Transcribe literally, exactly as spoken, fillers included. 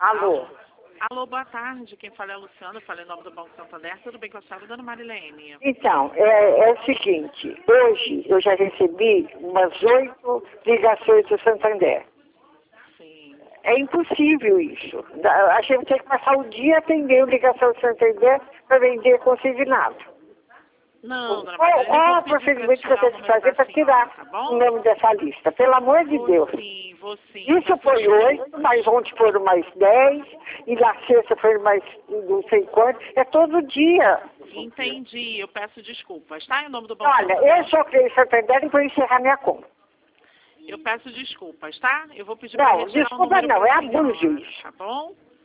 Alô? Alô, boa tarde. Quem fala é a Luciana, eu falei em nome do Banco Santander. Tudo bem com a senhora, dona Marilene? Então, é, é o seguinte, hoje eu já recebi umas oito ligações do Santander. Sim. É impossível isso. Da- A gente tem que passar o dia atendendo ligação do Santander para vender consignado. Não, dona Qual, Marilene, eu qual vou o pedir pra procedimento que eu tirar o tenho que número fazer da para senhora, tirar tá o bom? nome dessa lista? Pelo amor de Vou Deus. sim, vou sim. Isso Peço foi desculpas. oito, mas ontem foram mais dez, e na sexta foram mais não sei quantos. É todo dia. Entendi, eu peço desculpas, tá? Em nome do Banco Olha, Santander. eu só criei Santander e vou encerrar minha conta. Eu peço desculpas, tá? Eu vou pedir pra Não, retirar o desculpa número não, pra é senhora, abuso isso. tá bom?